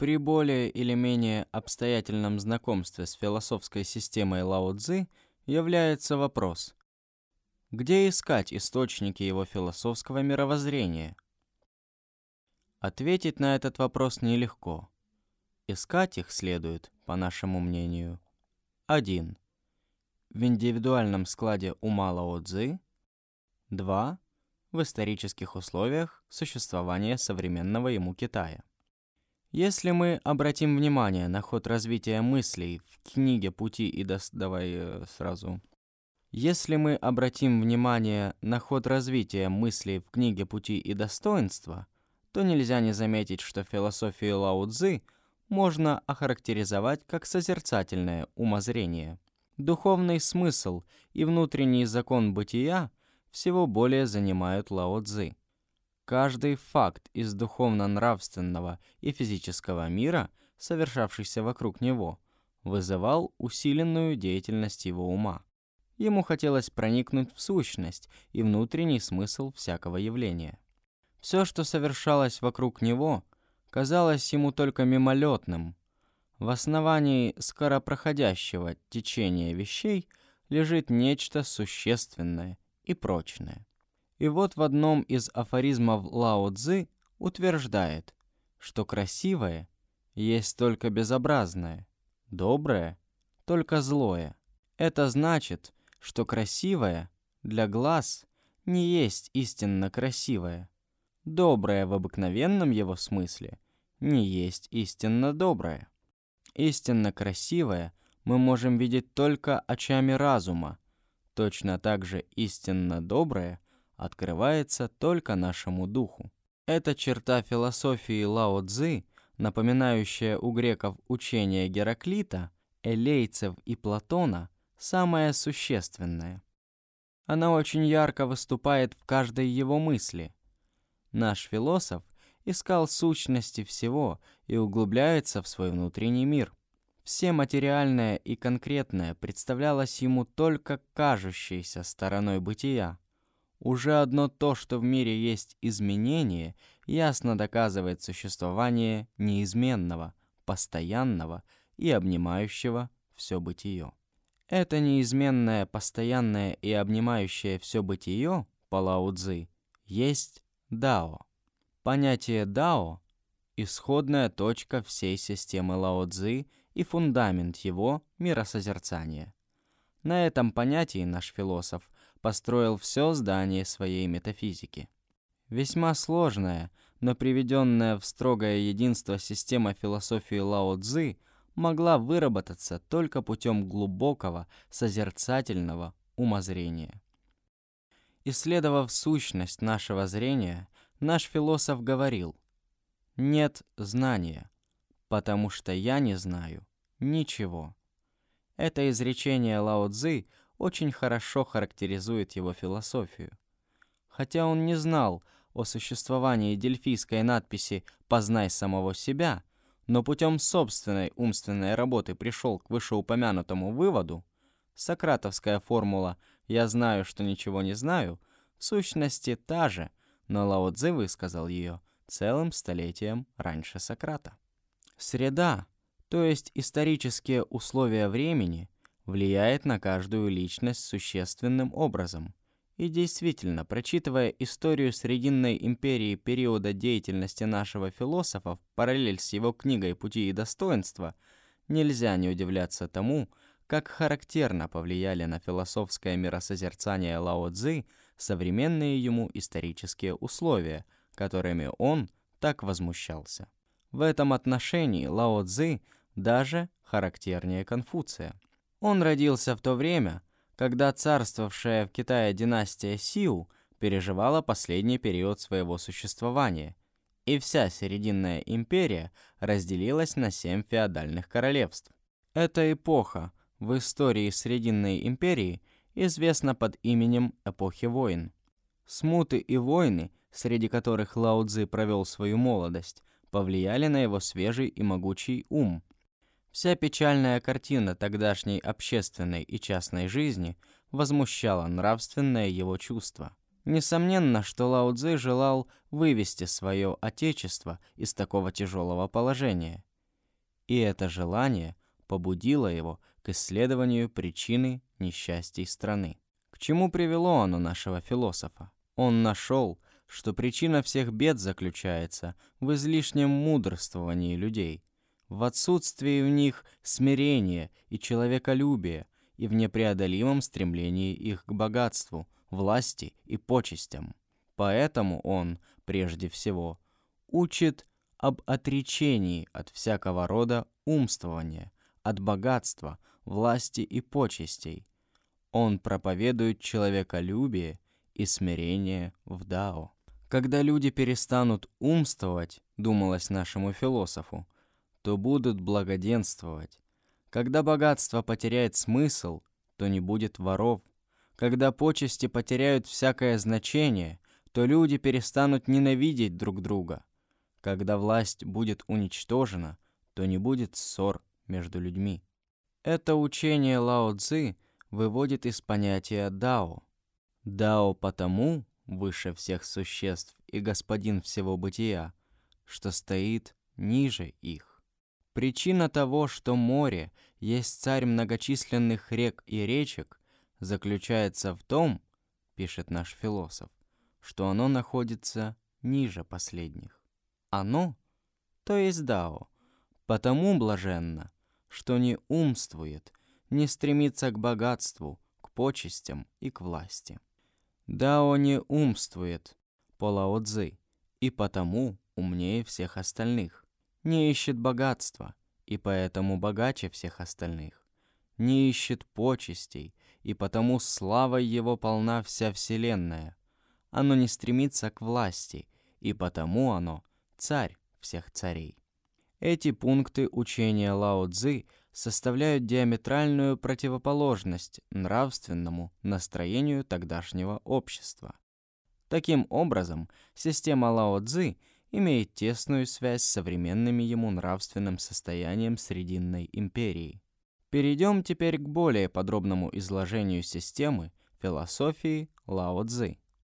При более или менее обстоятельном знакомстве с философской системой Лао Цзы является вопрос, где искать источники его философского мировоззрения? Ответить на этот вопрос нелегко. Искать их следует, по нашему мнению, 1. В индивидуальном складе ума Лао Цзы, 2. В исторических условиях существования современного ему Китая. Если мы обратим внимание на ход развития мыслей в книге «Пути и Если мы обратим внимание на ход развития мыслей в книге «Пути и достоинства», то нельзя не заметить, что философию Лао Цзы можно охарактеризовать как созерцательное умозрение. Духовный смысл и внутренний закон бытия всего более занимают Лао Цзы. Каждый факт из духовно-нравственного и физического мира, совершавшийся вокруг него, вызывал усиленную деятельность его ума. Ему хотелось проникнуть в сущность и внутренний смысл всякого явления. Все, что совершалось вокруг него, казалось ему только мимолетным. В основании скоропроходящего течения вещей лежит нечто существенное и прочное. И вот в одном из афоризмов Лао Цзы утверждает, что красивое есть только безобразное, доброе – только злое. Это значит, что красивое для глаз не есть истинно красивое. Доброе в обыкновенном его смысле не есть истинно доброе. Истинно красивое мы можем видеть только очами разума. Точно так же истинно доброе открывается только нашему духу. Эта черта философии Лао Цзы, напоминающая у греков учение Гераклита, элейцев и Платона, самая существенная. Она очень ярко выступает в каждой его мысли. Наш философ искал сущности всего и углубляется в свой внутренний мир. Все материальное и конкретное представлялось ему только кажущейся стороной бытия. Уже одно то, что в мире есть изменение, ясно доказывает существование неизменного, постоянного и обнимающего все бытие. Это неизменное, постоянное и обнимающее все бытие, по Лао Цзы, есть Дао. Понятие Дао – исходная точка всей системы Лао Цзы и фундамент его миросозерцания. На этом понятии наш философ построил все здание своей метафизики. Весьма сложная, но приведенная в строгое единство система философии Лао Цзы могла выработаться только путем глубокого созерцательного умозрения. Исследовав сущность нашего зрения, наш философ говорил: «Нет знания, потому что я не знаю ничего». Это изречение Лао Цзы очень хорошо характеризует его философию. Хотя он не знал о существовании дельфийской надписи «Познай самого себя», но путем собственной умственной работы пришел к вышеупомянутому выводу, сократовская формула «я знаю, что ничего не знаю» в сущности та же, но Лао Цзы высказал ее целым столетием раньше Сократа. Среда, то есть исторические условия времени, влияет на каждую личность существенным образом. И действительно, прочитывая историю Срединной империи периода деятельности нашего философа в параллель с его книгой «Пути и достоинства», нельзя не удивляться тому, как характерно повлияли на философское миросозерцание Лао Цзы современные ему исторические условия, которыми он так возмущался. В этом отношении Лао Цзы даже характернее Конфуция. Он родился в то время, когда царствовавшая в Китае династия Сиу переживала последний период своего существования, и вся Срединная империя разделилась на 7 феодальных королевств. Эта эпоха в истории Срединной империи известна под именем эпохи войн. Смуты и войны, среди которых Лао Цзы провел свою молодость, повлияли на его свежий и могучий ум. Вся печальная картина тогдашней общественной и частной жизни возмущала нравственное его чувство. Несомненно, что Лао Цзы желал вывести свое отечество из такого тяжелого положения. И это желание побудило его к исследованию причины несчастий страны. К чему привело оно нашего философа? Он нашел, что причина всех бед заключается в излишнем мудрствовании людей, в отсутствии в них смирения и человеколюбия и в непреодолимом стремлении их к богатству, власти и почестям. Поэтому он, прежде всего, учит об отречении от всякого рода умствования, от богатства, власти и почестей. Он проповедует человеколюбие и смирение в Дао. Когда люди перестанут умствовать, думалось нашему философу, то будут благоденствовать. Когда богатство потеряет смысл, то не будет воров. Когда почести потеряют всякое значение, то люди перестанут ненавидеть друг друга. Когда власть будет уничтожена, то не будет ссор между людьми. Это учение Лао Цзы выводит из понятия Дао. Дао потому выше всех существ и господин всего бытия, что стоит ниже их. Причина того, что море есть царь многочисленных рек и речек, заключается в том, пишет наш философ, что оно находится ниже последних. Оно, то есть Дао, потому блаженно, что не умствует, не стремится к богатству, к почестям и к власти. Дао не умствует по Лао Цзы, и потому умнее всех остальных, не ищет богатства, и поэтому богаче всех остальных, не ищет почестей, и потому славой его полна вся вселенная. Оно не стремится к власти, и потому оно царь всех царей. Эти пункты учения Лао Цзы составляют диаметральную противоположность нравственному настроению тогдашнего общества. Таким образом, система Лао Цзы имеет тесную связь с современным ему нравственным состоянием Срединной империи. Перейдем теперь к более подробному изложению системы философии Лао Цзы.